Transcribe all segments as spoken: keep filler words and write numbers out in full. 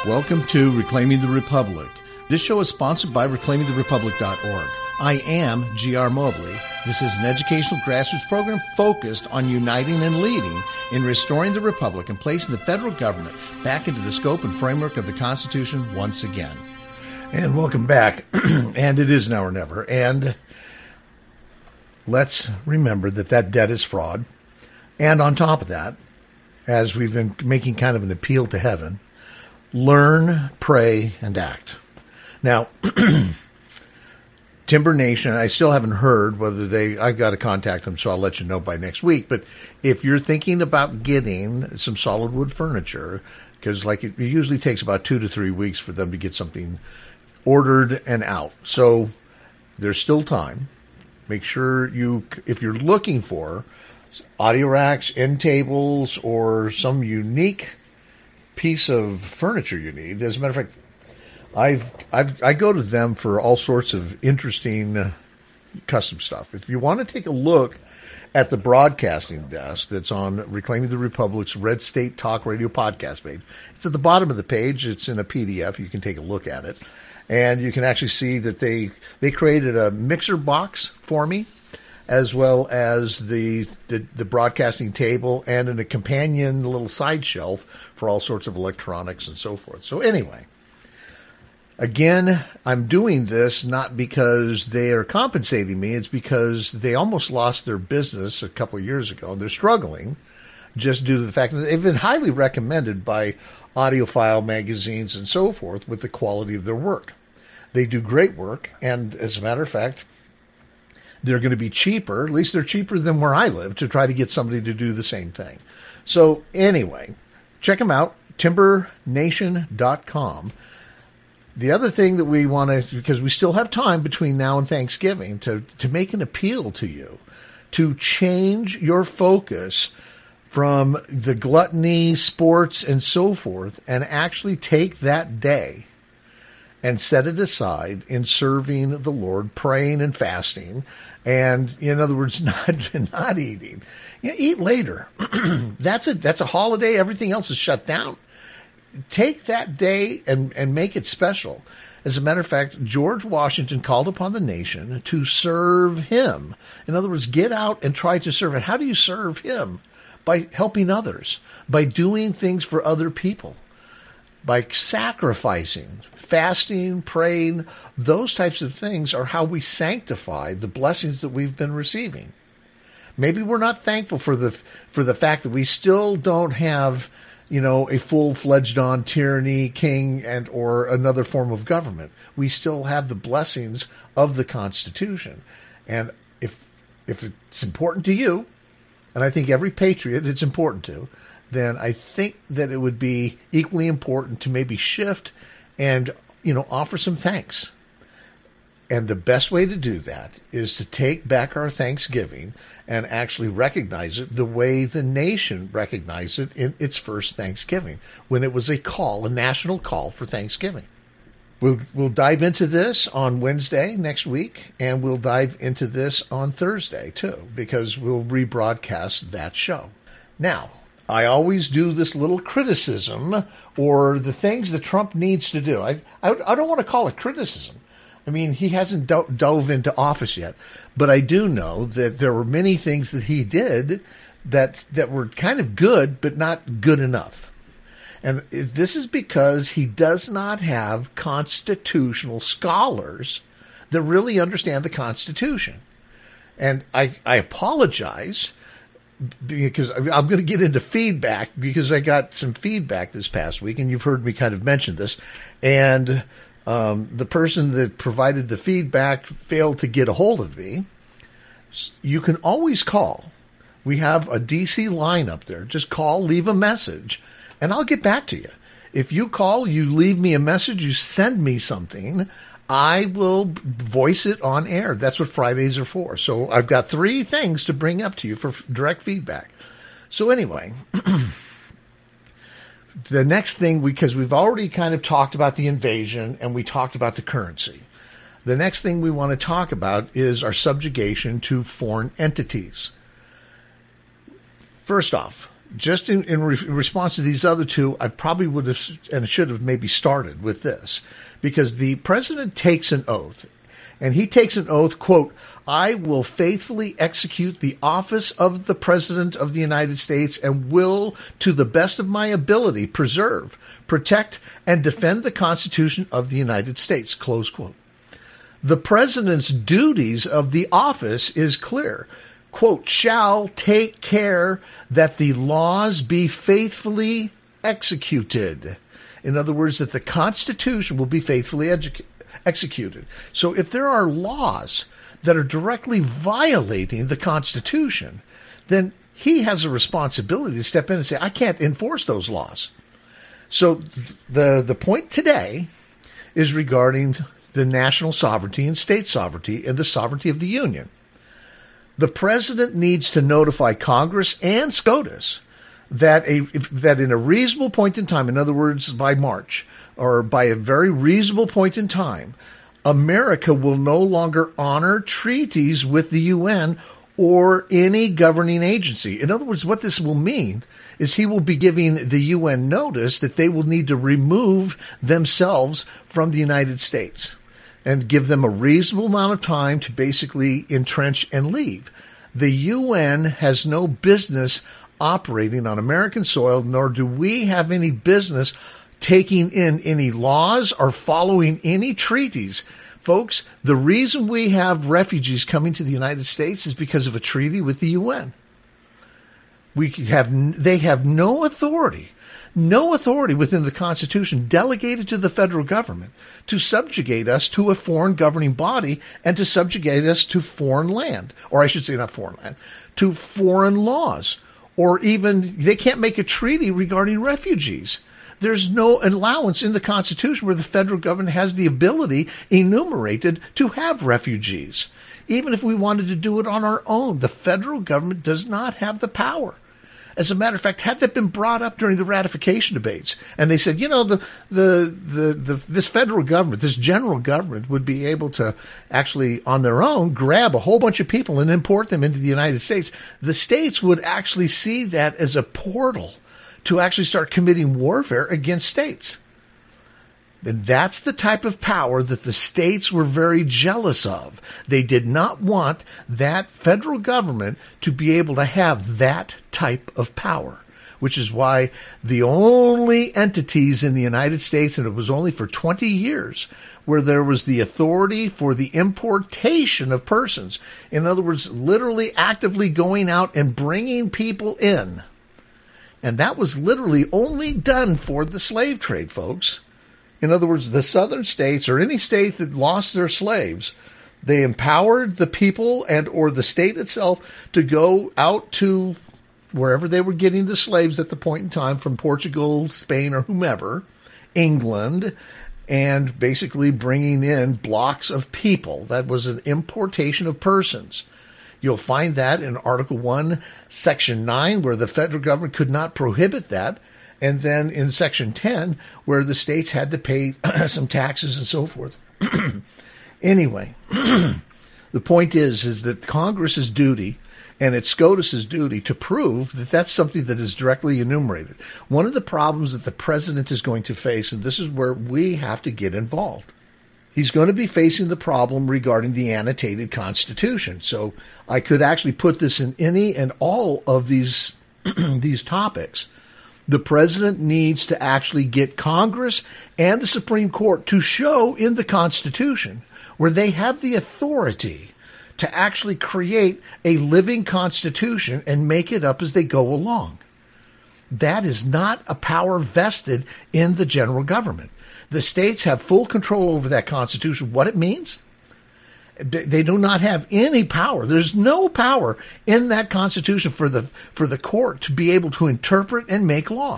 Welcome to Reclaiming the Republic. This show is sponsored by reclaiming the republic dot org. I am G R Mobley. This is an educational grassroots program focused on uniting and leading in restoring the republic and placing the federal government back into the scope and framework of the Constitution once again. And welcome back. And it is now or never. And let's remember that that debt is fraud. And on top of that, as we've been making kind of an appeal to heaven, learn, pray, and act. Now, Timber Nation, I still haven't heard whether they, I've got to contact them, so I'll let you know by next week. But if you're thinking about getting some solid wood furniture, because like it, it usually takes about two to three weeks for them to get something ordered and out. So there's still time. Make sure you, if you're looking for audio racks, end tables, or some unique piece of furniture you need. As a matter of fact, I've, I've, I go to them for all sorts of interesting uh, custom stuff. If you want to take a look at the broadcasting desk that's on Reclaiming the Republic's Red State Talk Radio podcast page, it's at the bottom of the page. It's in a P D F. You can take a look at it. And you can actually see that they, they created a mixer box for me, as well as the, the the broadcasting table and in a companion little side shelf for all sorts of electronics and so forth. So anyway, again, I'm doing this not because they are compensating me. It's because they almost lost their business a couple of years ago. They're struggling just due to the fact that they've been highly recommended by audiophile magazines and so forth with the quality of their work. They do great work, and as a matter of fact, they're going to be cheaper. At least they're cheaper than where I live to try to get somebody to do the same thing. So anyway, check them out, timber nation dot com. The other thing that we want to, because we still have time between now and Thanksgiving, to, to make an appeal to you, to change your focus from the gluttony, sports, and so forth, and actually take that day and set it aside in serving the Lord, praying and fasting, and in other words, not not eating. You know, eat later. That's a that's a holiday. Everything else is shut down. Take that day and, and make it special. As a matter of fact, George Washington called upon the nation to serve him. In other words, get out and try to serve. And how do you serve him? By helping others, by doing things for other people, by sacrificing, fasting, praying. Those types of things are how we sanctify the blessings that we've been receiving. Maybe we're not thankful for the for the fact that we still don't have, you know, a full-fledged on tyranny, king, and or another form of government. We still have the blessings of the Constitution. And if if it's important to you, and I think every patriot it's important to, then I think that it would be equally important to maybe shift and, you know, offer some thanks. And the best way to do that is to take back our Thanksgiving and actually recognize it the way the nation recognized it in its first Thanksgiving, when it was a call, a national call for Thanksgiving. We'll, we'll dive into this on Wednesday next week, and we'll dive into this on Thursday too, because we'll rebroadcast that show. Now, I always do this little criticism or the things that Trump needs to do. I, I, I don't want to call it criticism. I mean, he hasn't do- dove into office yet, but I do know that there were many things that he did that that were kind of good, but not good enough. And this is because he does not have constitutional scholars that really understand the Constitution. And I, I apologize because I'm going to get into feedback, because I got some feedback this past week, and you've heard me kind of mention this. And um, the person that provided the feedback failed to get a hold of me. You can always call. We have a D C line up there. Just call, leave a message, and I'll get back to you. If you call, you leave me a message, you send me something, I will voice it on air. That's what Fridays are for. So I've got three things to bring up to you for direct feedback. So anyway, the next thing, because we've already kind of talked about the invasion and we talked about the currency. The next thing we want to talk about is our subjugation to foreign entities. First off, just in, in re- response to these other two, I probably would have and should have maybe started with this, because the president takes an oath, and he takes an oath, quote, "I will faithfully execute the office of the President of the United States and will, to the best of my ability, preserve, protect, and defend the Constitution of the United States," close quote. The president's duties of the office is clear. Quote, "shall take care that the laws be faithfully executed." In other words, that the Constitution will be faithfully edu- executed. So if there are laws that are directly violating the Constitution, then he has a responsibility to step in and say, I can't enforce those laws. So th- the, the point today is regarding the national sovereignty and state sovereignty and the sovereignty of the Union. The president needs to notify Congress and SCOTUS that a that in a reasonable point in time, in other words, by March, or by a very reasonable point in time, America will no longer honor treaties with the U N or any governing agency. In other words, what this will mean is he will be giving the U N notice that they will need to remove themselves from the United States and give them a reasonable amount of time to basically entrench and leave. The U N has no business operating on American soil, nor do we have any business taking in any laws or following any treaties. Folks, the reason we have refugees coming to the United States is because of a treaty with the U N. We have, they have no authority, no authority within the Constitution delegated to the federal government to subjugate us to a foreign governing body and to subjugate us to foreign land, or I should say not foreign land, to foreign laws, or even they can't make a treaty regarding refugees. There's no allowance in the Constitution where the federal government has the ability enumerated to have refugees. Even if we wanted to do it on our own, the federal government does not have the power. As a matter of fact, had that been brought up during the ratification debates, and they said, you know, the, the, the, the, this federal government, this general government would be able to actually, on their own, grab a whole bunch of people and import them into the United States, the states would actually see that as a portal to actually start committing warfare against states. And that's the type of power that the states were very jealous of. They did not want that federal government to be able to have that type of power, which is why the only entities in the United States, and it was only for twenty years, where there was the authority for the importation of persons. In other words, literally actively going out and bringing people in. And that was literally only done for the slave trade, folks. In other words, the southern states, or any state that lost their slaves, they empowered the people and or the state itself to go out to wherever they were getting the slaves at the point in time, from Portugal, Spain, or whomever, England, and basically bringing in blocks of people. That was an importation of persons. You'll find that in Article one, Section nine, where the federal government could not prohibit that. And then in Section ten, where the states had to pay some taxes and so forth. Anyway, the point is, is that Congress's duty and it's SCOTUS's duty to prove that that's something that is directly enumerated. One of the problems that the president is going to face, and this is where we have to get involved, he's going to be facing the problem regarding the annotated Constitution. So I could actually put this in any and all of these these topics. The president needs to actually get Congress and the Supreme Court to show in the Constitution where they have the authority to actually create a living Constitution and make it up as they go along. That is not a power vested in the general government. The states have full control over that Constitution. What it means? They do not have any power. There's no power in that Constitution for the for the court to be able to interpret and make law.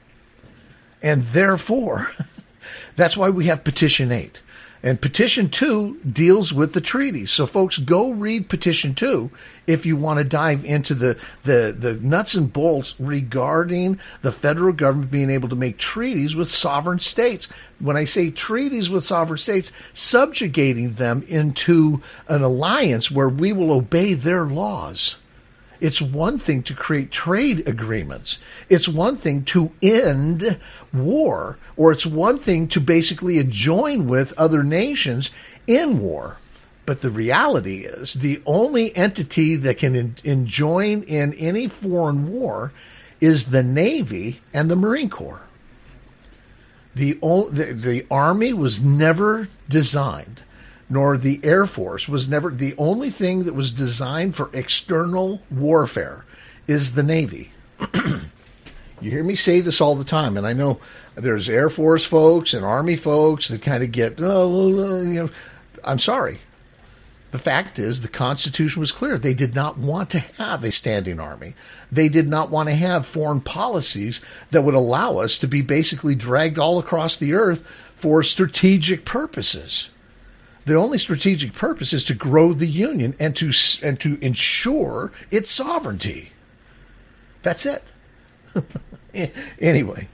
And therefore, that's why we have Petition eight. And Petition two deals with the treaties. So, folks, go read Petition two if you want to dive into the, the, the nuts and bolts regarding the federal government being able to make treaties with sovereign states. When I say treaties with sovereign states, subjugating them into an alliance where we will obey their laws It's one thing to create trade agreements. It's one thing to end war, or it's one thing to basically join with other nations in war. But the reality is the only entity that can in, in join in any foreign war is the Navy and the Marine Corps. The, the, the Army was never designed, nor the Air Force was never. The only thing that was designed for external warfare is the Navy. You hear me say this all the time, and I know there's Air Force folks and Army folks that kind of get, oh, well, you know, I'm sorry. The fact is, the Constitution was clear. They did not want to have a standing army. They did not want to have foreign policies that would allow us to be basically dragged all across the earth for strategic purposes. The only strategic purpose is to grow the Union and to and to ensure its sovereignty. That's it. Anyway,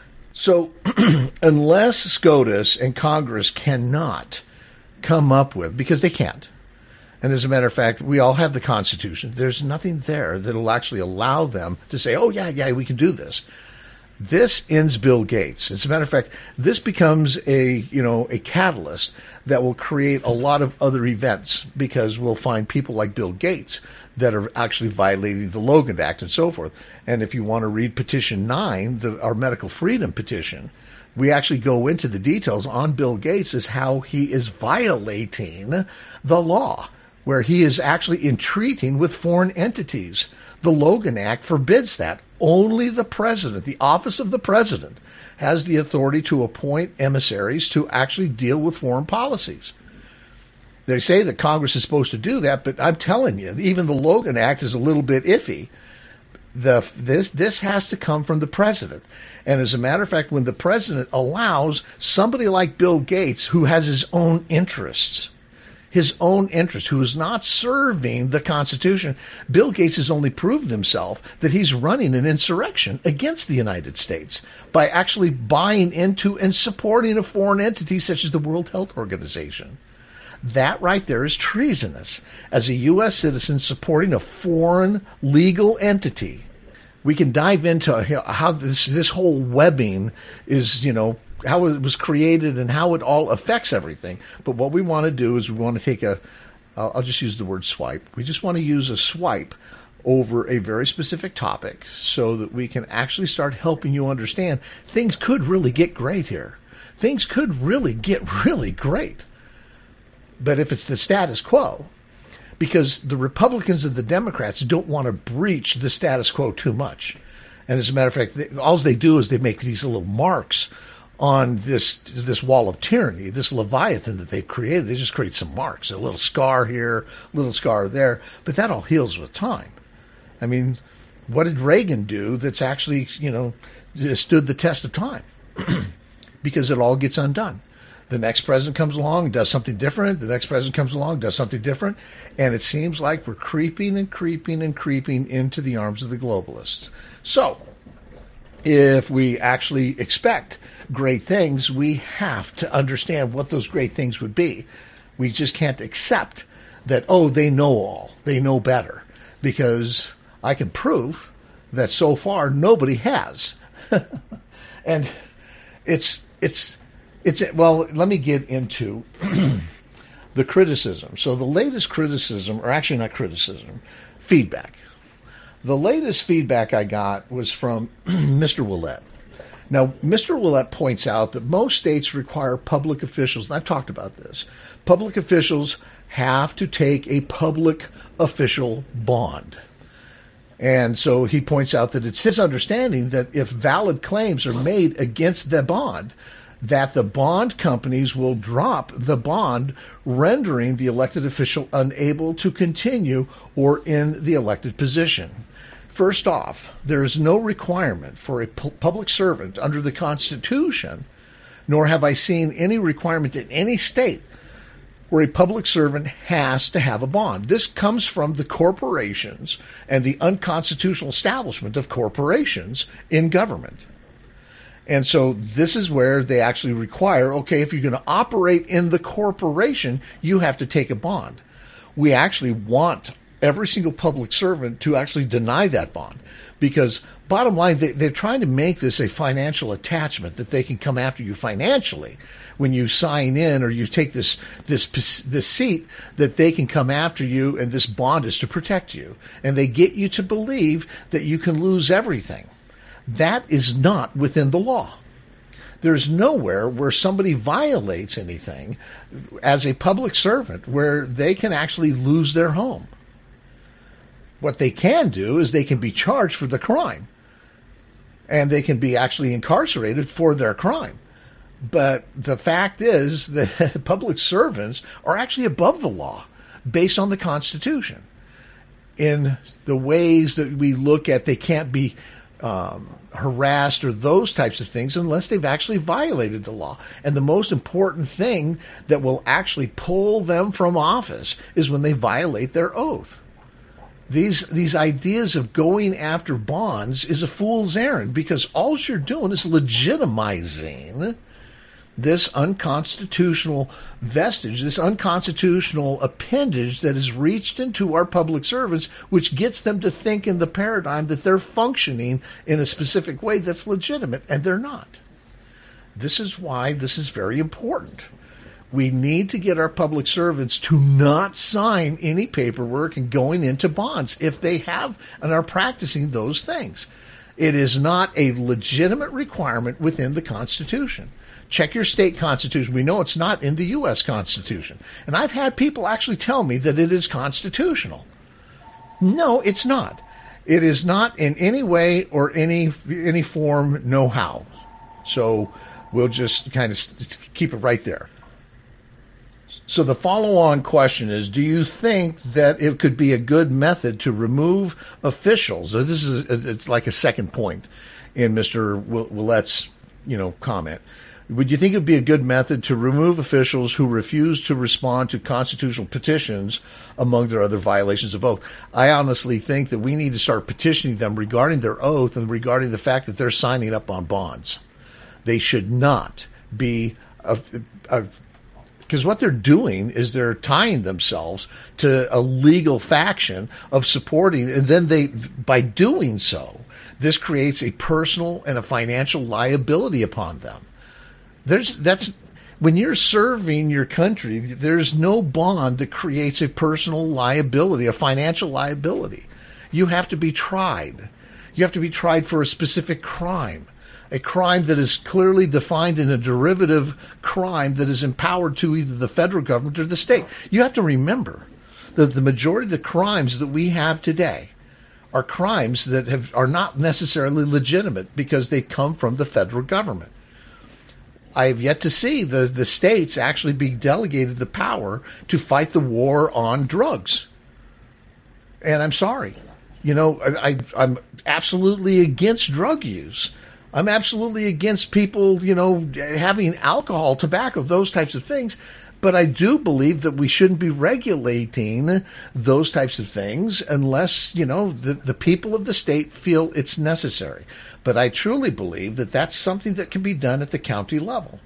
so unless SCOTUS and Congress cannot come up with, because they can't, and as a matter of fact, we all have the Constitution. There's nothing there that'll actually allow them to say, oh, yeah, yeah, we can do this. This ends Bill Gates. As a matter of fact, this becomes a, you know, a catalyst that will create a lot of other events, because we'll find people like Bill Gates that are actually violating the Logan Act and so forth. And if you want to read Petition nine, the, our medical freedom petition, we actually go into the details on Bill Gates as how he is violating the law, where he is actually entreating with foreign entities. The Logan Act forbids that. Only the president, the office of the president, has the authority to appoint emissaries to actually deal with foreign policies. They say that Congress is supposed to do that, but I'm telling you, even the Logan Act is a little bit iffy. The, this, this has to come from the president. And as a matter of fact, when the president allows somebody like Bill Gates, who has his own interests, his own interests, who is not serving the Constitution, Bill Gates has only proven himself that he's running an insurrection against the United States by actually buying into and supporting a foreign entity such as the World Health Organization. That right there is treasonous. As a U S citizen supporting a foreign legal entity, we can dive into how this, this whole webbing is, you know, how it was created and how it all affects everything. But what we want to do is we want to take a, I'll, I'll just use the word swipe. We just want to use a swipe over a very specific topic so that we can actually start helping you understand things could really get great here. Things could really get really great. But if it's the status quo, because the Republicans and the Democrats don't want to breach the status quo too much. And as a matter of fact, they, all they do is they make these little marks on this this wall of tyranny, this Leviathan that they've created. They just create some marks, a little scar here, a little scar there, but that all heals with time. I mean, what did Reagan do that's actually, you know, stood the test of time? Because it all gets undone. The next president comes along, does something different. The next president comes along, does something different. And it seems like we're creeping and creeping and creeping into the arms of the globalists. So, if we actually expect great things, we have to understand what those great things would be. We just can't accept that, oh, they know all, they know better, because I can prove that so far nobody has. And it's, it's, it's, well, let me get into the criticism. So the latest criticism, or actually not criticism, feedback. The latest feedback I got was from Mister Willett. Now, Mister Willett points out that most states require public officials, and I've talked about this, public officials have to take a public official bond. And so he points out that it's his understanding that if valid claims are made against the bond, that the bond companies will drop the bond, rendering the elected official unable to continue or in the elected position. First off, there is no requirement for a pu- public servant under the Constitution, nor have I seen any requirement in any state where a public servant has to have a bond. This comes from the corporations and the unconstitutional establishment of corporations in government. And so this is where they actually require, okay, if you're going to operate in the corporation, you have to take a bond. We actually want every single public servant to actually deny that bond. Because bottom line, they, they're trying to make this a financial attachment that they can come after you financially when you sign in or you take this this this seat, that they can come after you, and this bond is to protect you. And they get you to believe that you can lose everything. That is not within the law. There's nowhere where somebody violates anything as a public servant where they can actually lose their home. What they can do is they can be charged for the crime, and they can be actually incarcerated for their crime. But the fact is that public servants are actually above the law based on the Constitution. In the ways that we look at, they can't be um, harassed or those types of things unless they've actually violated the law. And the most important thing that will actually pull them from office is when they violate their oath. These these ideas of going after bonds is a fool's errand, because all you're doing is legitimizing this unconstitutional vestige, this unconstitutional appendage that is reached into our public servants, which gets them to think in the paradigm that they're functioning in a specific way that's legitimate, and they're not. This is why this is very important. We need to get our public servants to not sign any paperwork and going into bonds if they have and are practicing those things. It is not a legitimate requirement within the Constitution. Check your state constitution. We know it's not in the U S Constitution. And I've had people actually tell me that it is constitutional. No, it's not. It is not in any way or any any form, no how. So we'll just kind of keep it right there. So the follow-on question is, do you think that it could be a good method to remove officials? So this is it's like a second point in Mister Willette's, you know, comment. Would you think it would be a good method to remove officials who refuse to respond to constitutional petitions among their other violations of oath? I honestly think that we need to start petitioning them regarding their oath and regarding the fact that they're signing up on bonds. They should not be a, a because what they're doing is they're tying themselves to a legal faction of supporting, and then they, by doing so, this creates a personal and a financial liability upon them. There's that's when you're serving your country, there's no bond that creates a personal liability, a financial liability. You have to be tried. You have to be tried for a specific crime. A crime that is clearly defined in a derivative crime that is empowered to either the federal government or the state. You have to remember that the majority of the crimes that we have today are crimes that have are not necessarily legitimate because they come from the federal government. I have yet to see the, the states actually be delegated the power to fight the war on drugs. And I'm sorry. You know, I, I, I'm absolutely against drug use. I'm absolutely against people, you know, having alcohol, tobacco, those types of things. But I do believe that we shouldn't be regulating those types of things unless, you know, the, the people of the state feel it's necessary. But I truly believe that that's something that can be done at the county level.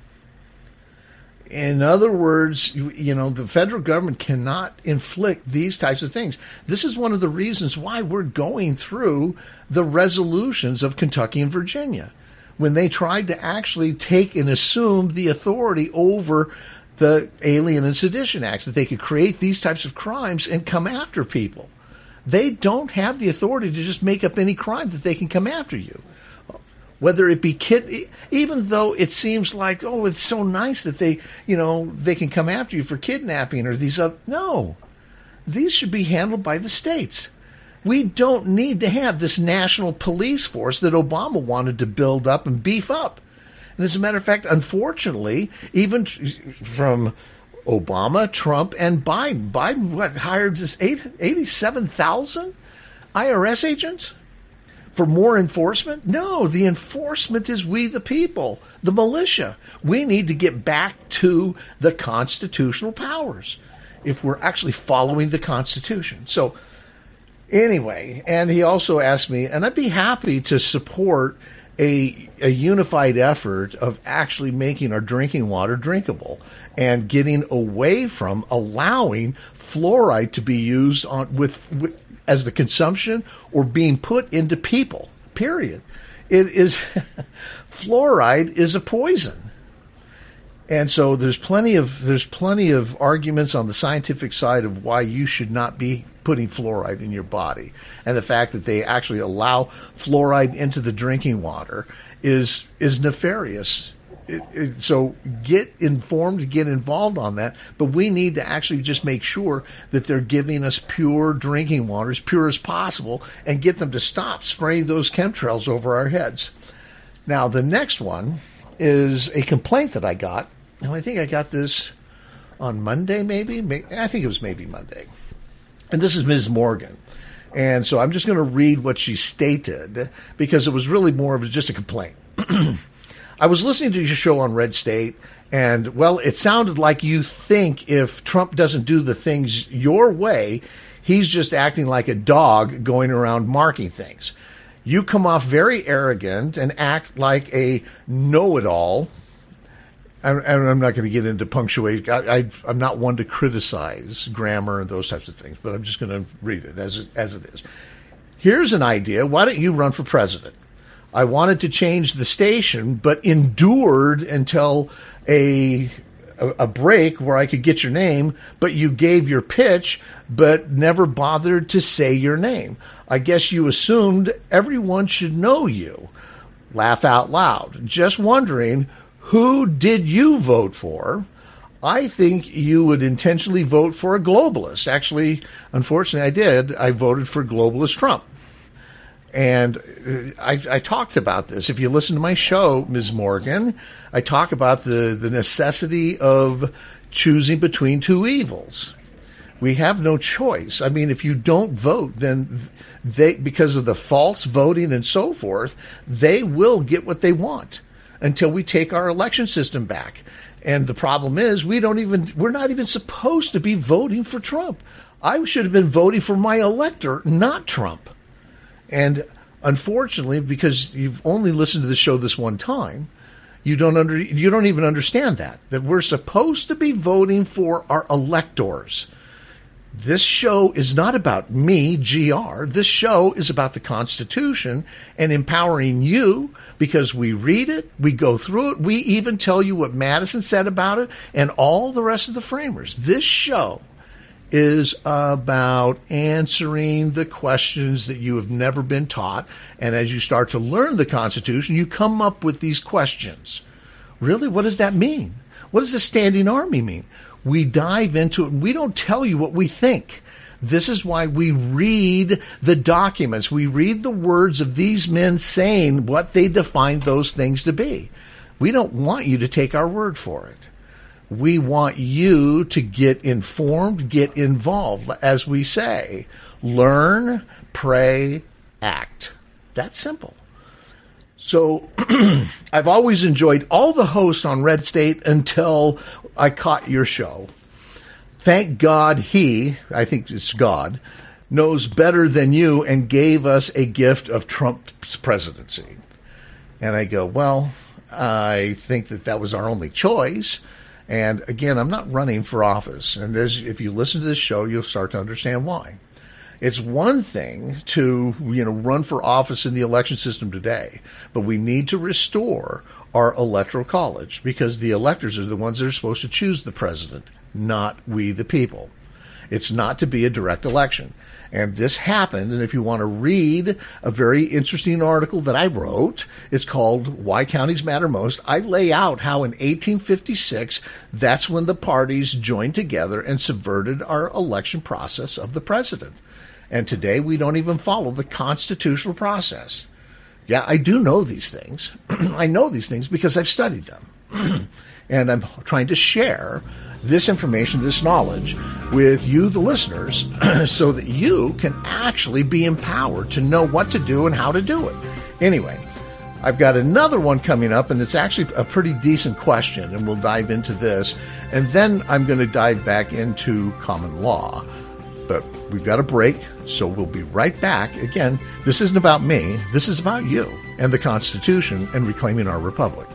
In other words, you, you know, the federal government cannot inflict these types of things. This is one of the reasons why we're going through the resolutions of Kentucky and Virginia, when they tried to actually take and assume the authority over the Alien and Sedition Acts, that they could create these types of crimes and come after people. They don't have the authority to just make up any crime that they can come after you. Whether it be kid, even though it seems like, oh, it's so nice that they, you know, they can come after you for kidnapping or these other, no, these should be handled by the states. We don't need to have this national police force that Obama wanted to build up and beef up. And as a matter of fact, unfortunately, even from Obama, Trump, and Biden, Biden what hired just eighty-seven thousand I R S agents? For more enforcement? No, the enforcement is we the people, the militia. We need to get back to the constitutional powers if we're actually following the Constitution. So anyway, and he also asked me, and I'd be happy to support a, a unified effort of actually making our drinking water drinkable and getting away from allowing fluoride to be used on with, with as the consumption or being put into people, period. It is fluoride is a poison. And so there's plenty of there's plenty of arguments on the scientific side of why you should not be putting fluoride in your body. And the fact that they actually allow fluoride into the drinking water is is nefarious. It, it, so get informed, get involved on that. But we need to actually just make sure that they're giving us pure drinking water, as pure as possible, and get them to stop spraying those chemtrails over our heads. Now, the next one is a complaint that I got. And I think I got this on Monday, maybe. I think it was maybe Monday. And this is Miz Morgan. And so I'm just going to read what she stated because it was really more of just a complaint. I was listening to your show on Red State, and, well, it sounded like you think if Trump doesn't do the things your way, he's just acting like a dog going around marking things. You come off very arrogant and act like a know-it-all. And I'm not going to get into punctuation. I, I, I'm not one to criticize grammar and those types of things, but I'm just going to read it as it, as it is. Here's an idea. Why don't you run for president? I wanted to change the station, but endured until a, a a break where I could get your name, but you gave your pitch, but never bothered to say your name. I guess you assumed everyone should know you. Laugh out loud. Just wondering, who did you vote for? I think you would intentionally vote for a globalist. Actually, unfortunately, I did. I voted for globalist Trump. And I, I talked about this. If you listen to my show, Miz Morgan, I talk about the, the necessity of choosing between two evils. We have no choice. I mean, if you don't vote, then they, because of the false voting and so forth, they will get what they want until we take our election system back. And the problem is we don't even, we're not even supposed to be voting for Trump. I should have been voting for my elector, not Trump. And unfortunately, because you've only listened to the show this one time, you don't under, you don't even understand that, that we're supposed to be voting for our electors. This show is not about me, G R. This show is about the Constitution and empowering you because we read it, we go through it, we even tell you what Madison said about it and all the rest of the framers. This show is about answering the questions that you have never been taught. And as you start to learn the Constitution, you come up with these questions. Really? What does that mean? What does a standing army mean? We dive into it and we don't tell you what we think. This is why we read the documents. We read the words of these men saying what they define those things to be. We don't want you to take our word for it. We want you to get informed, get involved. As we say, learn, pray, act. That's simple. So I've always enjoyed all the hosts on Red State until I caught your show. Thank God he, I think it's God, knows better than you and gave us a gift of Trump's presidency. And I go, well, I think that that was our only choice. And again, I'm not running for office. And as if you listen to this show, you'll start to understand why. It's one thing to, you know, run for office in the election system today, but we need to restore our electoral college because the electors are the ones that are supposed to choose the president, not we the people. It's not to be a direct election. And this happened, and if you want to read a very interesting article that I wrote, it's called Why Counties Matter Most. I lay out how in eighteen fifty-six, that's when the parties joined together and subverted our election process of the president. And today we don't even follow the constitutional process. Yeah, I do know these things. I know these things because I've studied them. And I'm trying to share this information, this knowledge with you, the listeners, so that you can actually be empowered to know what to do and how to do it. Anyway, I've got another one coming up, and it's actually a pretty decent question, and we'll dive into this. And then I'm going to dive back into common law. But we've got a break, so we'll be right back. Again, this isn't about me. This is about you and the Constitution and reclaiming our republic.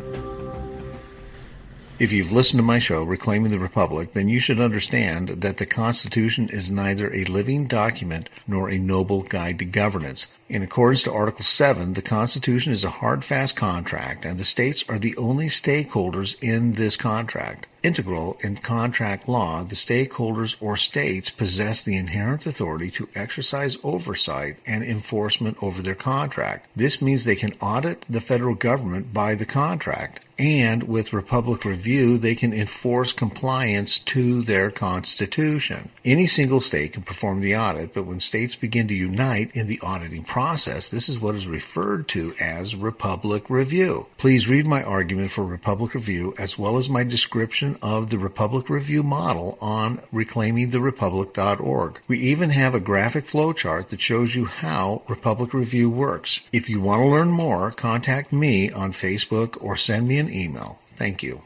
If you've listened to my show, Reclaiming the Republic, then you should understand that the Constitution is neither a living document nor a noble guide to governance. In accordance to Article seven, the Constitution is a hard, fast contract, and the states are the only stakeholders in this contract. Integral in contract law, the stakeholders or states possess the inherent authority to exercise oversight and enforcement over their contract. This means they can audit the federal government by the contract, and with Republic Review, they can enforce compliance to their Constitution. Any single state can perform the audit, but when states begin to unite in the auditing process, this is what is referred to as Republic Review. Please read my argument for Republic Review as well as my description of the Republic Review model on reclaiming the republic dot org. We even have a graphic flowchart that shows you how Republic Review works. If you want to learn more, contact me on Facebook or send me an email. Thank you.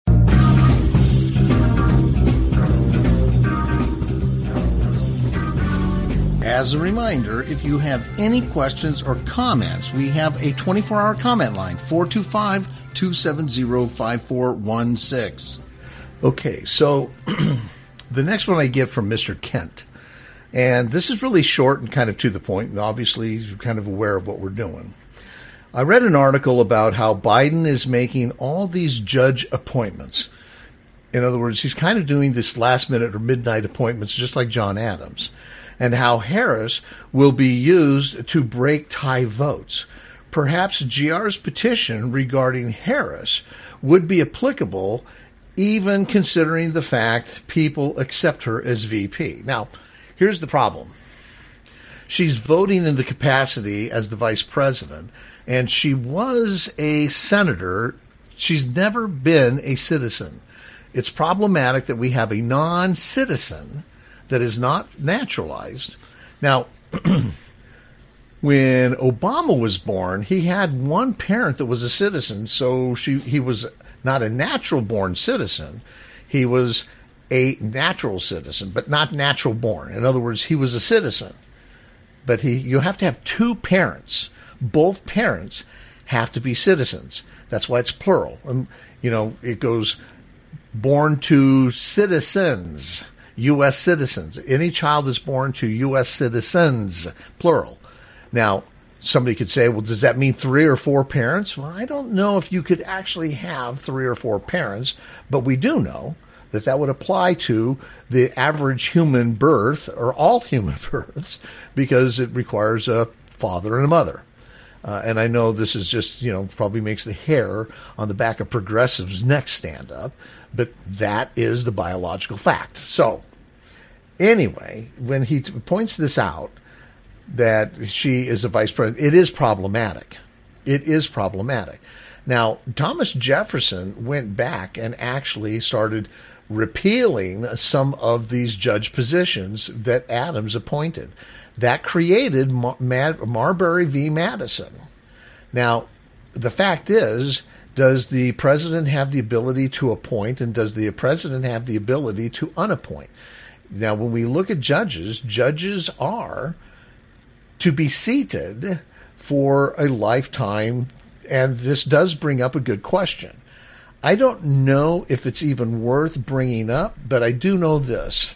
As a reminder, if you have any questions or comments, we have a twenty-four hour comment line, four two five, two seven zero, five four one six. Okay, so the next one I get from Mister Kent, and this is really short and kind of to the point, and obviously he's kind of aware of what we're doing. I read an article about how Biden is making all these judge appointments. In other words, he's kind of doing this last minute or midnight appointments just like John Adams, and how Harris will be used to break tie votes. Perhaps G R's petition regarding Harris would be applicable even considering the fact people accept her as V P. Now, here's the problem. She's voting in the capacity as the vice president, and she was a senator. She's never been a citizen. It's problematic that we have a non-citizen that is not naturalized. Now, when Obama was born, he had one parent that was a citizen, so she he was not a natural-born citizen. He was a natural citizen, but not natural-born. In other words, he was a citizen. But he you have to have two parents. Both parents have to be citizens. That's why it's plural. And, you know, it goes born to citizens, U S citizens. Any child is born to U S citizens, plural. Now, somebody could say, well, does that mean three or four parents? Well, I don't know if you could actually have three or four parents, but we do know that that would apply to the average human birth or all human births because it requires a father and a mother. Uh, and I know this is just, you know, probably makes the hair on the back of progressives' neck stand up, but that is the biological fact. So anyway, when he t- points this out, that she is a vice president, it is problematic. It is problematic. Now, Thomas Jefferson went back and actually started repealing some of these judge positions that Adams appointed. That created Mar- Mar- Marbury v. Madison. Now, the fact is, does the president have the ability to appoint, and does the president have the ability to unappoint? Now, when we look at judges, judges are to be seated for a lifetime, and this does bring up a good question. I don't know if it's even worth bringing up, but I do know this,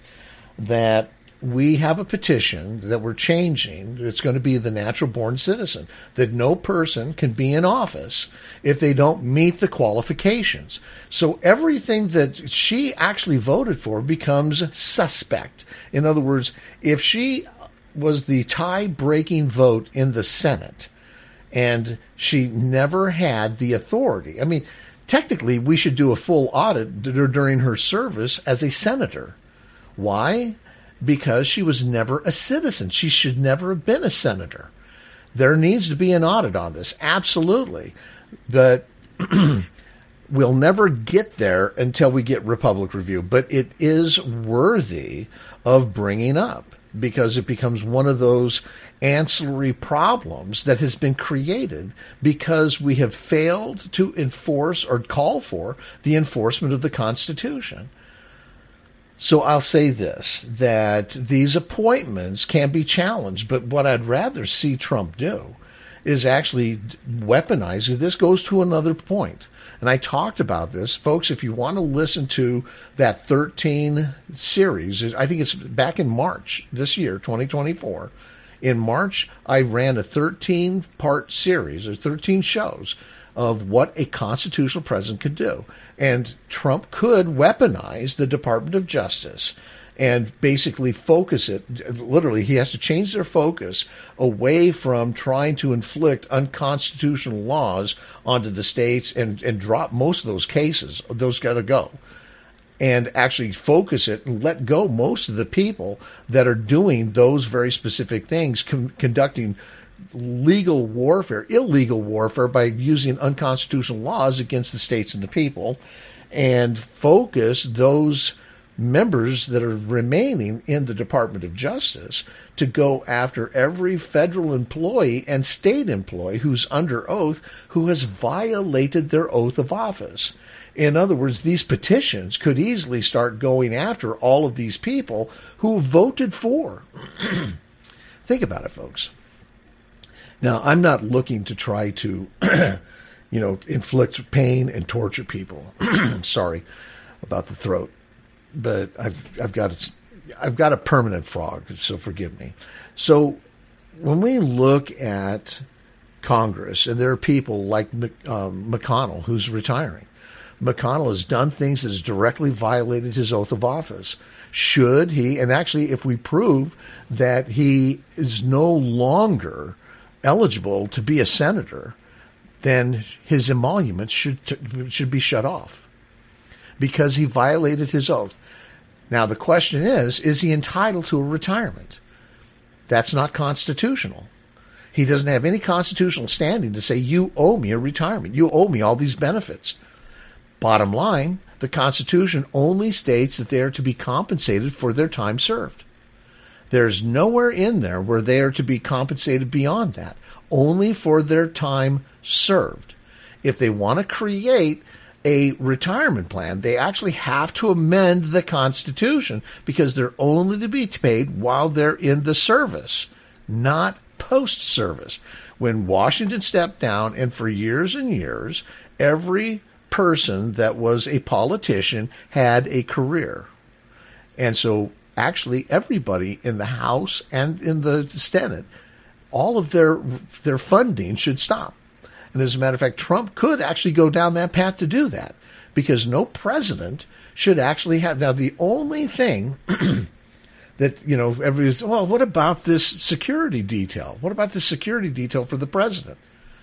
that we have a petition that we're changing. It's going to be the natural-born citizen, that no person can be in office if they don't meet the qualifications. So everything that she actually voted for becomes suspect. In other words, if she was the tie-breaking vote in the Senate, and she never had the authority. I mean, technically, we should do a full audit during her service as a senator. Why? Because she was never a citizen. She should never have been a senator. There needs to be an audit on this, absolutely. But we'll never get there until we get Republic Review. But it is worthy of bringing up, because it becomes one of those ancillary problems that has been created because we have failed to enforce or call for the enforcement of the Constitution. So I'll say this, that these appointments can be challenged, but what I'd rather see Trump do is actually weaponize it. This goes to another point. And I talked about this. Folks, if you want to listen to that thirteen series, I think it's back in March this year, twenty twenty-four. In March, I ran a thirteen-part series, or thirteen shows, of what a constitutional president could do. And Trump could weaponize the Department of Justice and basically focus it. Literally, he has to change their focus away from trying to inflict unconstitutional laws onto the states and, and drop most of those cases. Those got to go. And actually focus it and let go most of the people that are doing those very specific things, com- conducting legal warfare, illegal warfare by using unconstitutional laws against the states and the people, and focus those members that are remaining in the Department of Justice to go after every federal employee and state employee who's under oath who has violated their oath of office. In other words, these petitions could easily start going after all of these people who voted for. Think about it, folks. Now, I'm not looking to try to, you know, inflict pain and torture people. Sorry about the throat, but I've I've got a, I've got a permanent frog, so forgive me. So when we look at Congress, and there are people like um, McConnell who's retiring. McConnell has done things that has directly violated his oath of office. Should he, and actually if we prove that he is no longer eligible to be a senator, then his emoluments should should be shut off because he violated his oath. Now the question is, is he entitled to a retirement? That's not constitutional. He doesn't have any constitutional standing to say, you owe me a retirement. You owe me all these benefits. Bottom line, the Constitution only states that they are to be compensated for their time served. There's nowhere in there where they are to be compensated beyond that, only for their time served. If they want to create a retirement plan, they actually have to amend the Constitution because they're only to be paid while they're in the service, not post-service. When Washington stepped down, and for years and years, every person that was a politician had a career. And so actually everybody in the House and in the Senate, all of their their funding should stop. And as a matter of fact, Trump could actually go down that path to do that because no president should actually have. Now, the only thing that, you know, everybody's, well, what about this security detail? What about the security detail for the president?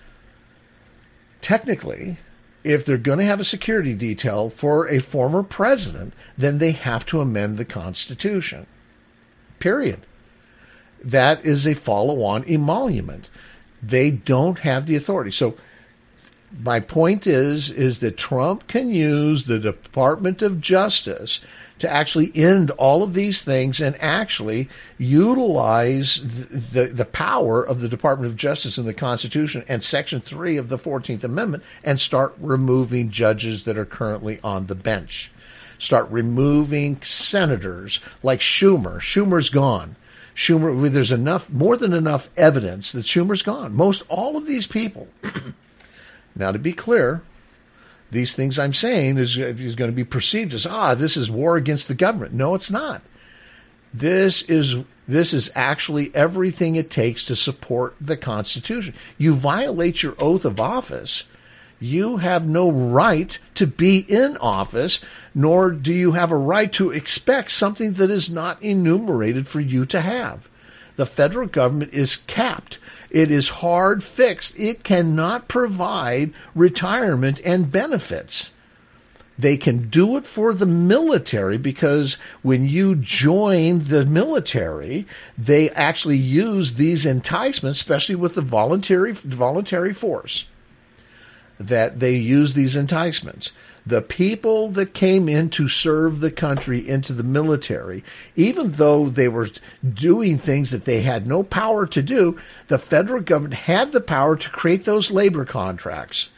Technically, if they're going to have a security detail for a former president, then they have to amend the Constitution. Period. That is a follow-on emolument. They don't have the authority. So my point is, is that Trump can use the Department of Justice to actually end all of these things and actually utilize the, the, the power of the Department of Justice in the Constitution and Section three of the fourteenth Amendment and start removing judges that are currently on the bench. Start removing senators like Schumer. Schumer's gone. Schumer, there's enough, more than enough evidence that Schumer's gone. Most all of these people. Now, to be clear, these things I'm saying is, is going to be perceived as, ah, this is war against the government. No, it's not. This is this is actually everything it takes to support the Constitution. You violate your oath of office, you have no right to be in office, nor do you have a right to expect something that is not enumerated for you to have. The federal government is capped. It is hard fixed. It cannot provide retirement and benefits. They can do it for the military because when you join the military, they actually use these enticements, especially with the voluntary voluntary force, that they use these enticements. The people that came in to serve the country into the military, even though they were doing things that they had no power to do, the federal government had the power to create those labor contracts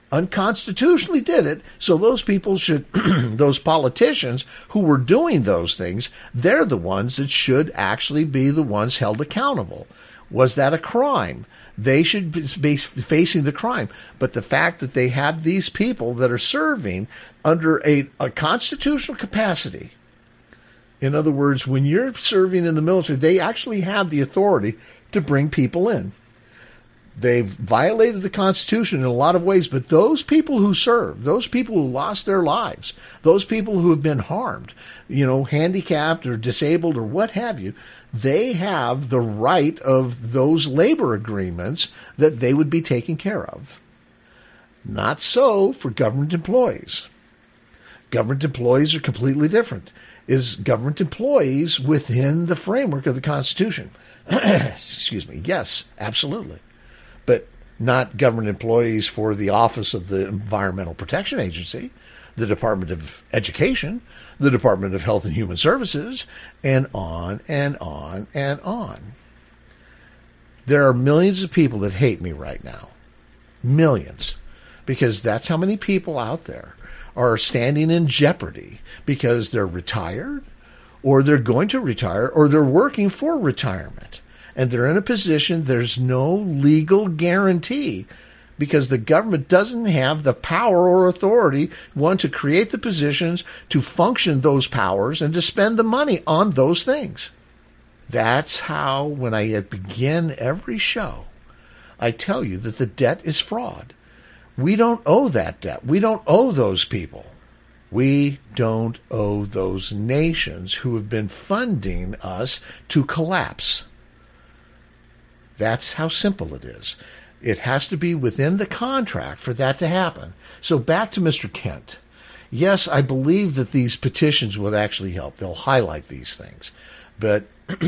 unconstitutionally did it. So those people should, those politicians who were doing those things, they're the ones that should actually be the ones held accountable. Was that a crime? They should be facing the crime. But the fact that they have these people that are serving under a, a constitutional capacity, in other words, when you're serving in the military, they actually have the authority to bring people in. They've violated the Constitution in a lot of ways, but those people who serve, those people who lost their lives, those people who have been harmed, you know, handicapped or disabled or what have you, they have the right of those labor agreements that they would be taken care of. Not so for government employees. Government employees are completely different. Is government employees within the framework of the Constitution? Excuse me. Yes, absolutely. But not government employees for the Office of the Environmental Protection Agency, the Department of Education, the Department of Health and Human Services, and on and on and on. There are millions of people that hate me right now. Millions. Because that's how many people out there are standing in jeopardy because they're retired, or they're going to retire, or they're working for retirement. And they're in a position, there's no legal guarantee because the government doesn't have the power or authority, one, to create the positions, to function those powers, and to spend the money on those things. That's how, when I begin every show, I tell you that the debt is fraud. We don't owe that debt. We don't owe those people. We don't owe those nations who have been funding us to collapse. That's how simple it is. It has to be within the contract for that to happen. So back to Mister Kent. Yes, I believe that these petitions would actually help. They'll highlight these things. But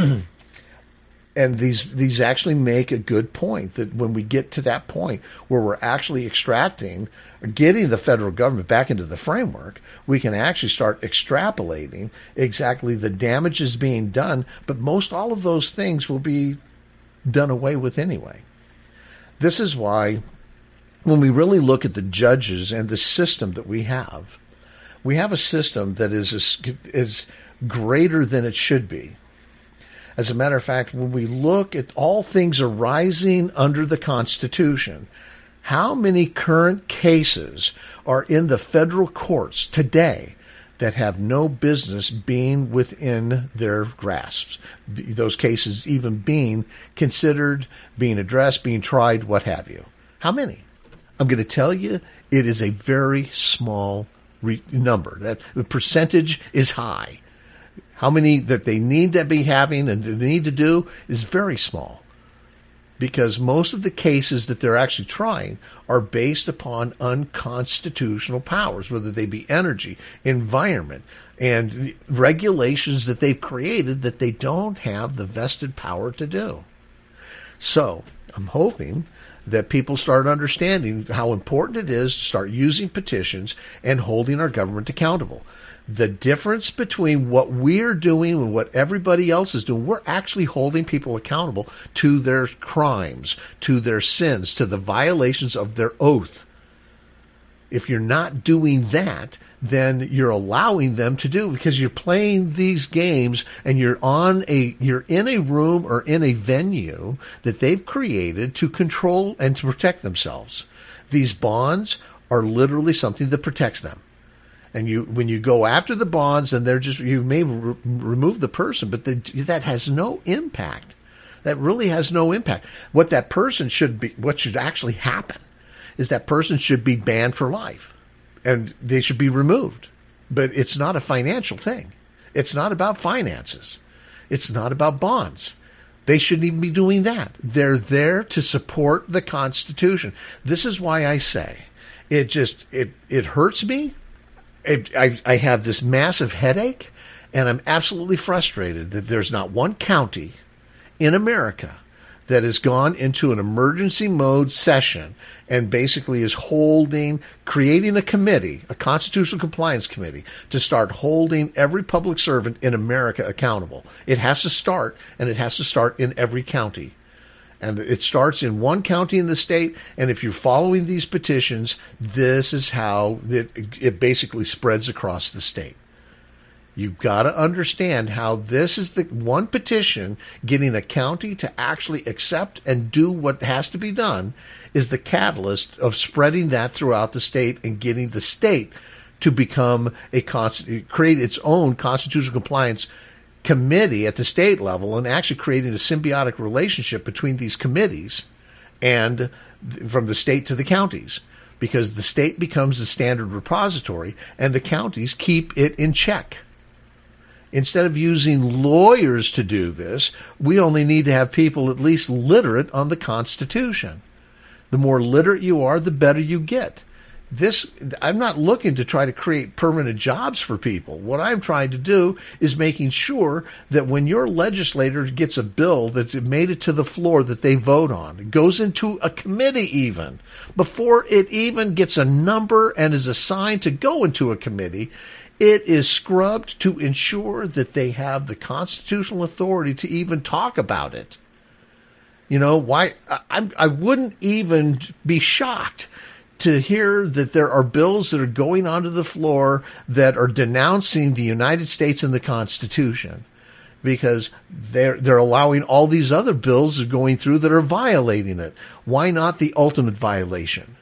and these these actually make a good point that when we get to that point where we're actually extracting or getting the federal government back into the framework, we can actually start extrapolating exactly the damages being done. But most all of those things will be done away with anyway. This is why when we really look at the judges and the system that we have, we have a system that is is greater than it should be. As a matter of fact, when we look at all things arising under the Constitution, how many current cases are in the federal courts today that have no business being within their grasps? Those cases even being considered, being addressed, being tried, what have you. How many? I'm going to tell you, it is a very small re- number. That the percentage is high. How many that they need to be having and they need to do is very small. Because most of the cases that they're actually trying are based upon unconstitutional powers, whether they be energy, environment, and regulations that they've created that they don't have the vested power to do. So I'm hoping that people start understanding how important it is to start using petitions and holding our government accountable. The difference between what we're doing and what everybody else is doing, we're actually holding people accountable to their crimes, to their sins, to the violations of their oath. If you're not doing that, then you're allowing them to do, because you're playing these games and you're on a you're in a room or in a venue that they've created to control and to protect themselves. These bonds are literally something that protects them. And you, when you go after the bonds, and they're just, you may re- remove the person, but the, that has no impact. That really has no impact. What that person should be, what should actually happen, is that person should be banned for life, and they should be removed. But it's not a financial thing. It's not about finances. It's not about bonds. They shouldn't even be doing that. They're there to support the Constitution. This is why I say it just it it hurts me. It, I, I have this massive headache, and I'm absolutely frustrated that there's not one county in America that has gone into an emergency mode session and basically is holding, creating a committee, a constitutional compliance committee, to start holding every public servant in America accountable. It has to start, and it has to start in every county. And it starts in one county in the state. And if you're following these petitions, this is how it, it basically spreads across the state. You've got to understand how this is the one petition getting a county to actually accept and do what has to be done is the catalyst of spreading that throughout the state and getting the state to become a const- create its own constitutional compliance committee at the state level, and actually creating a symbiotic relationship between these committees and th- from the state to the counties, because the state becomes the standard repository and the counties keep it in check. Instead of using lawyers to do this, we only need to have people at least literate on the Constitution. The more literate you are, the better you get. This, I'm not looking to try to create permanent jobs for people. What I'm trying to do is making sure that when your legislator gets a bill that's made it to the floor that they vote on, it goes into a committee even, before it even gets a number and is assigned to go into a committee, it is scrubbed to ensure that they have the constitutional authority to even talk about it. You know, why I, I wouldn't even be shocked to hear that there are bills that are going onto the floor that are denouncing the United States and the Constitution, because they're they're allowing all these other bills that are going through that are violating it. Why not the ultimate violation?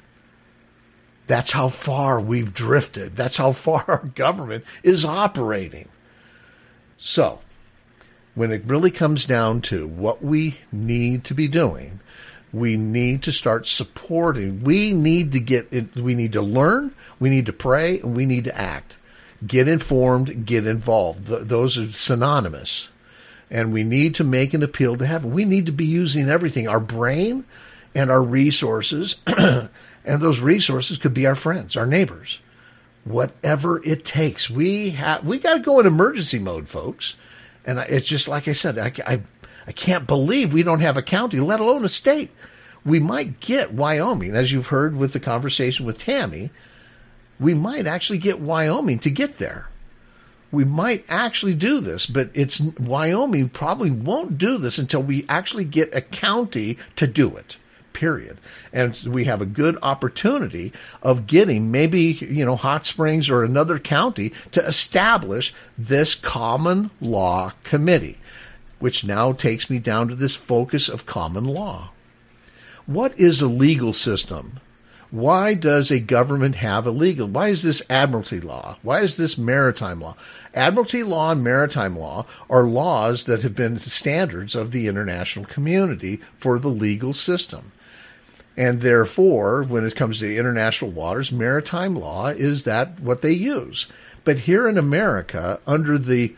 That's how far we've drifted. That's how far our government is operating. So, when it really comes down to what we need to be doing, we need to start supporting. We need to get it. We need to learn. We need to pray, and we need to act. Get informed. Get involved. Th- those are synonymous. And we need to make an appeal to heaven. We need to be using everything, our brain and our resources. And those resources could be our friends, our neighbors, whatever it takes. We have, we got to go in emergency mode, folks. And it's just like I said, I, I, I can't believe we don't have a county, let alone a state. We might get Wyoming, as you've heard with the conversation with Tammy. We might actually get Wyoming to get there. We might actually do this, but it's Wyoming probably won't do this until we actually get a county to do it. Period. And we have a good opportunity of getting maybe, you know, Hot Springs or another county to establish this common law committee, which now takes me down to this focus of common law. What is a legal system? Why does a government have a legal? Why is this admiralty law? Why is this maritime law? Admiralty law and maritime law are laws that have been standards of the international community for the legal system. And therefore, when it comes to international waters, maritime law is that what they use. But here in America, under the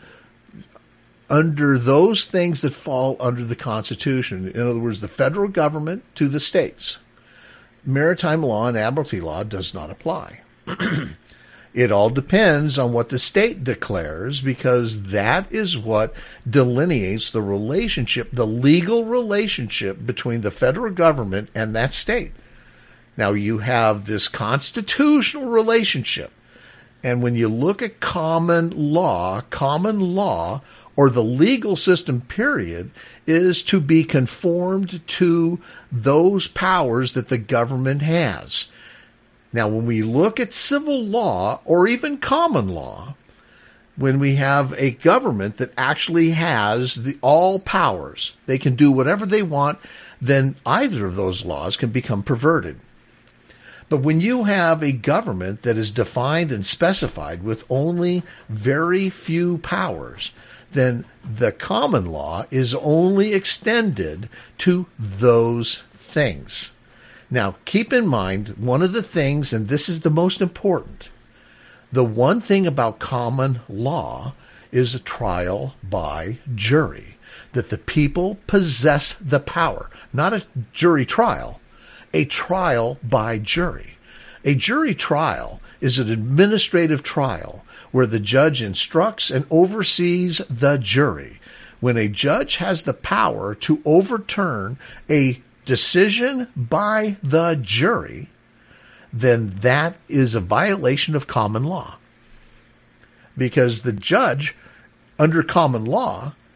under those things that fall under the Constitution, in other words, the federal government to the states, maritime law and admiralty law does not apply. It all depends on what the state declares, because that is what delineates the relationship, the legal relationship between the federal government and that state. Now, you have this constitutional relationship. And when you look at common law, common law, or the legal system, period, is to be conformed to those powers that the government has. Now, when we look at civil law or even common law, when we have a government that actually has the all powers, they can do whatever they want, then either of those laws can become perverted. But when you have a government that is defined and specified with only very few powers, then the common law is only extended to those things. Now, keep in mind, one of the things, and this is the most important, the one thing about common law is a trial by jury, that the people possess the power, not a jury trial, a trial by jury. A jury trial is an administrative trial where the judge instructs and oversees the jury. When a judge has the power to overturn a decision by the jury, then that is a violation of common law. Because the judge, under common law,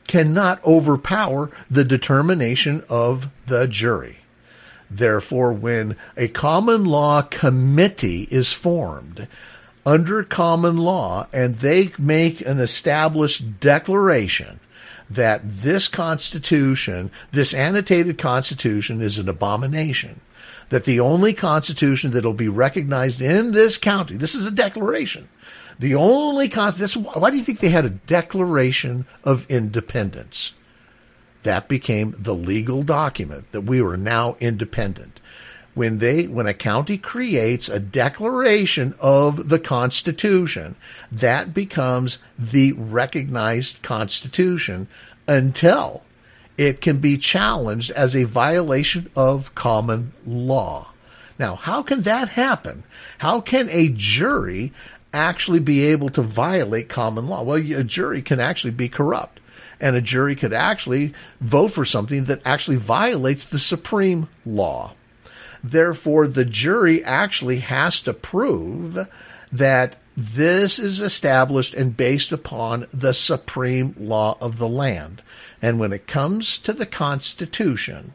cannot overpower the determination of the jury. Therefore, when a common law committee is formed under common law and they make an established declaration that this Constitution, this annotated Constitution, is an abomination, that the only Constitution that will be recognized in this county, this is a declaration, the only Constitution, why do you think they had a Declaration of Independence? That became the legal document that we were now independent. When they, when a county creates a declaration of the Constitution, that becomes the recognized Constitution until it can be challenged as a violation of common law. Now, how can that happen? How can a jury actually be able to violate common law? Well, a jury can actually be corrupt, and a jury could actually vote for something that actually violates the supreme law. Therefore, the jury actually has to prove that this is established and based upon the supreme law of the land. And when it comes to the Constitution,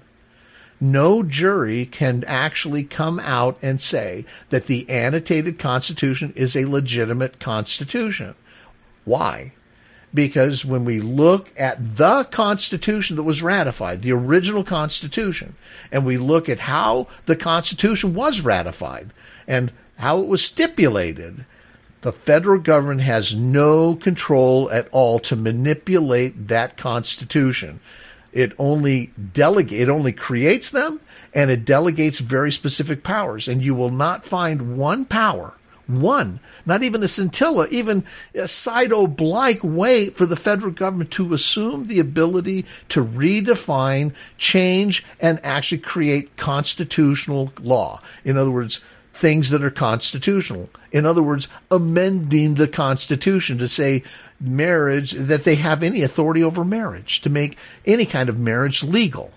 no jury can actually come out and say that the annotated Constitution is a legitimate Constitution. Why? Because when we look at the Constitution that was ratified, the original Constitution, and we look at how the Constitution was ratified and how it was stipulated, the federal government has no control at all to manipulate that Constitution. It only delegate, it only creates them, and it delegates very specific powers. And you will not find one power, one, not even a scintilla, even a side oblique way for the federal government to assume the ability to redefine, change, and actually create constitutional law. In other words, things that are constitutional. In other words, amending the Constitution to say marriage, that they have any authority over marriage, to make any kind of marriage legal.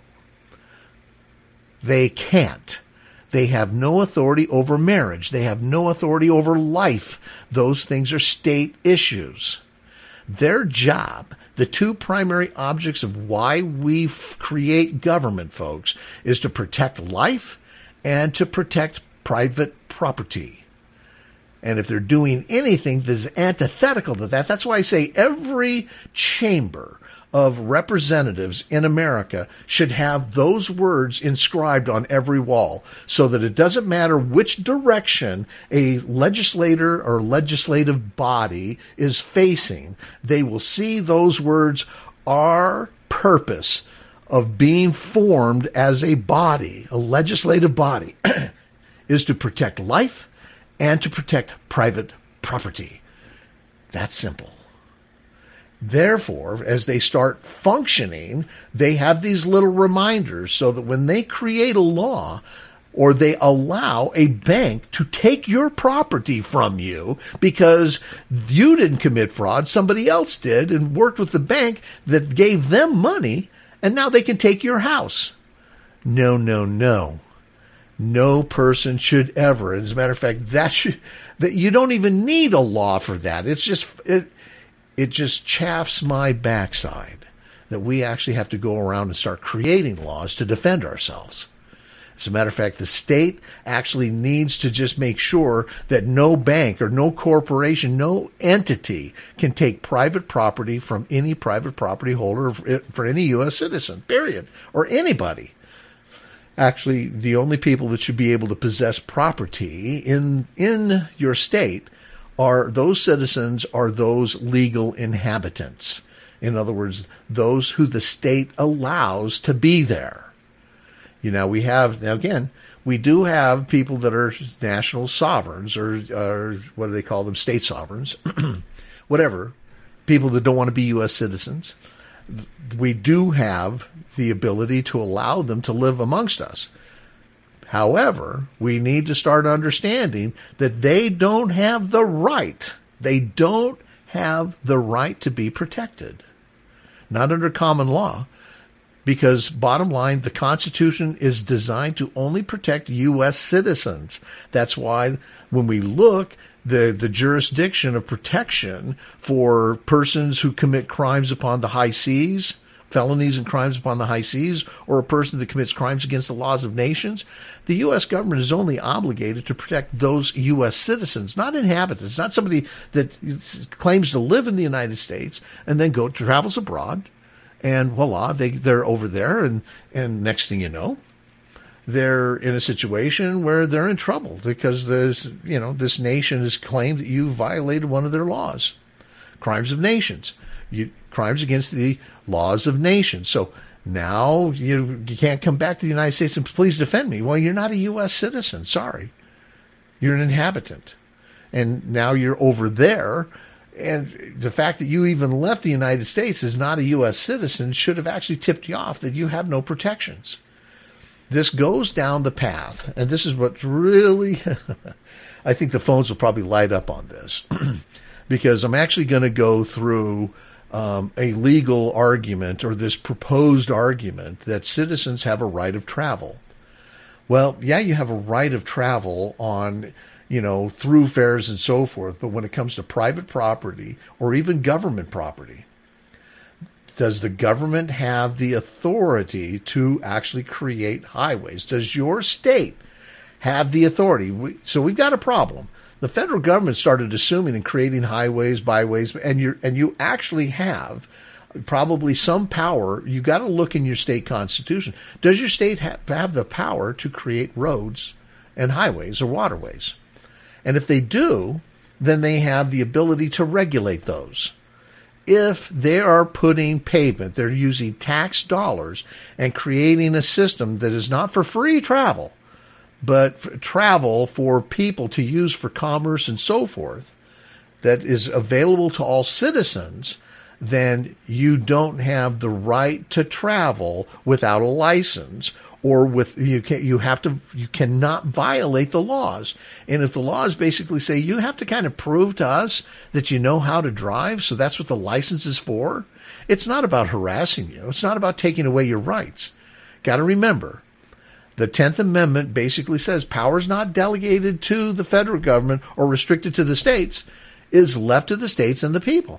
They can't. They have no authority over marriage. They have no authority over life. Those things are state issues. Their job, the two primary objects of why we f- create government, folks, is to protect life and to protect private property. And if they're doing anything that is antithetical to that, that's why I say every chamber of representatives in America should have those words inscribed on every wall, so that it doesn't matter which direction a legislator or legislative body is facing, they will see those words, our purpose of being formed as a body, a legislative body, is to protect life and to protect private property. That's simple. Therefore, as they start functioning, they have these little reminders so that when they create a law or they allow a bank to take your property from you because you didn't commit fraud, somebody else did and worked with the bank that gave them money, and now they can take your house. No, no, no. No person should ever. As a matter of fact, that should, that you don't even need a law for that. It's just it, it just chaffs my backside that we actually have to go around and start creating laws to defend ourselves. As a matter of fact, the state actually needs to just make sure that no bank or no corporation, no entity can take private property from any private property holder for any U S citizen, period, or anybody. Actually, the only people that should be able to possess property in in your state are those citizens, are those legal inhabitants. In other words, those who the state allows to be there. You know, we have, now again, we do have people that are national sovereigns, or, or what do they call them, state sovereigns, whatever, people that don't want to be U S citizens. We do have the ability to allow them to live amongst us. However, we need to start understanding that they don't have the right. They don't have the right to be protected. Not under common law, because bottom line, the Constitution is designed to only protect U S citizens. That's why when we look, the, the jurisdiction of protection for persons who commit crimes upon the high seas, felonies and crimes upon the high seas, or a person that commits crimes against the laws of nations. The U S government is only obligated to protect those U S citizens, not inhabitants, not somebody that claims to live in the United States and then go travels abroad, and voila, they, they're over there, and, and next thing you know, they're in a situation where they're in trouble because there's, you know, this nation has claimed that you violated one of their laws. Crimes of nations. You, crimes against the laws of nations. So now you, you can't come back to the United States and please defend me. Well, you're not a U S citizen. Sorry. You're an inhabitant. And now you're over there. And the fact that you even left the United States as not a U S citizen should have actually tipped you off that you have no protections. This goes down the path. And this is what really, I think the phones will probably light up on this because I'm actually going to go through Um, a legal argument, or this proposed argument that citizens have a right of travel. Well, yeah, you have a right of travel on, you know, through fairs and so forth, but when it comes to private property or even government property, does the government have the authority to actually create highways? Does your state have the authority? We, so we've got a problem. The federal government started assuming and creating highways, byways, and you and you actually have probably some power. You got to look in your state constitution. Does your state ha- have the power to create roads and highways or waterways? And if they do, then they have the ability to regulate those. If they are putting pavement, they're using tax dollars and creating a system that is not for free travel, but travel for people to use for commerce and so forth, that is available to all citizens, then you don't have the right to travel without a license, or with you can you have to you cannot violate the laws. And if the laws basically say you have to kind of prove to us that you know how to drive, so that's what the license is for. It's not about harassing you. It's not about taking away your rights. Got to remember, the tenth Amendment basically says powers not delegated to the federal government or restricted to the states is left to the states and the people.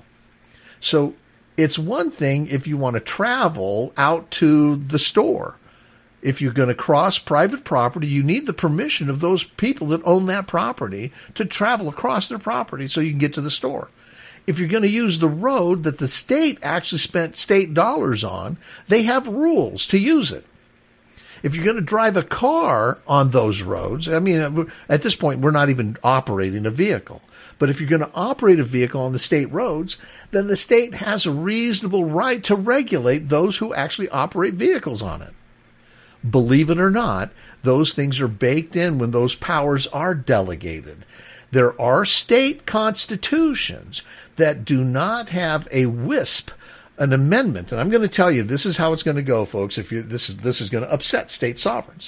So it's one thing if you want to travel out to the store. If you're going to cross private property, you need the permission of those people that own that property to travel across their property so you can get to the store. If you're going to use the road that the state actually spent state dollars on, they have rules to use it. If you're going to drive a car on those roads, I mean, at this point, we're not even operating a vehicle. But if you're going to operate a vehicle on the state roads, then the state has a reasonable right to regulate those who actually operate vehicles on it. Believe it or not, those things are baked in when those powers are delegated. There are state constitutions that do not have a wisp, an amendment, and I'm going to tell you this is how it's going to go, folks. If you this is this is going to upset state sovereigns,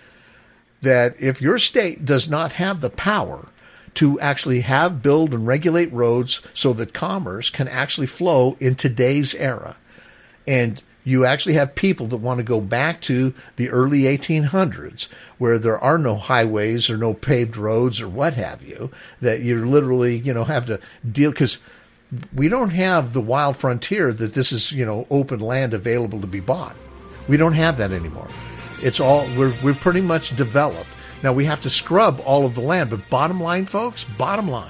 that if your state does not have the power to actually have, build, and regulate roads so that commerce can actually flow in today's era, and you actually have people that want to go back to the early eighteen hundreds where there are no highways or no paved roads or what have you, that you literally, you know, have to deal, because we don't have the wild frontier that this is, you know, open land available to be bought. We don't have that anymore. It's all, we're, we're pretty much developed. Now we have to scrub all of the land, but bottom line, folks, bottom line,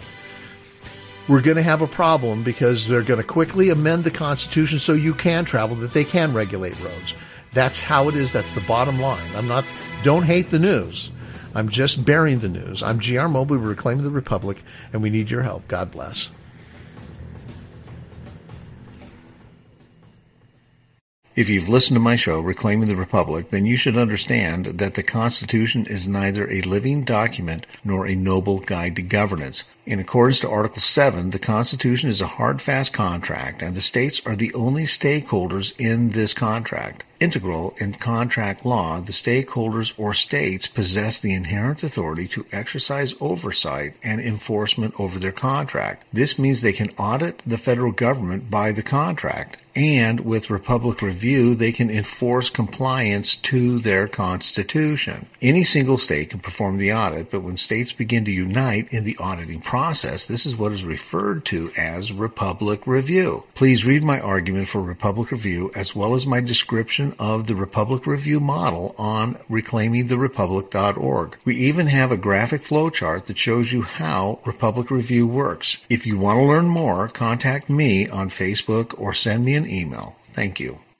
we're going to have a problem because they're going to quickly amend the Constitution so you can travel, that they can regulate roads. That's how it is. That's the bottom line. I'm not, don't hate the news. I'm just bearing the news. I'm G R Mobley. We're reclaiming the Republic, and we need your help. God bless. If you've listened to my show, Reclaiming the Republic, then you should understand that the Constitution is neither a living document nor a noble guide to governance. In accordance to Article seven, the Constitution is a hard, fast contract, and the states are the only stakeholders in this contract. Integral in contract law, the stakeholders or states possess the inherent authority to exercise oversight and enforcement over their contract. This means they can audit the federal government by the contract, And with Republic Review, they can enforce compliance to their Constitution. Any single state can perform the audit, but when states begin to unite in the auditing process, this is what is referred to as Republic Review. Please read my argument for Republic Review as well as my description of the Republic Review model on reclaiming the republic dot org. We even have a graphic flowchart that shows you how Republic Review works. If you want to learn more, contact me on Facebook or send me an email. Thank you.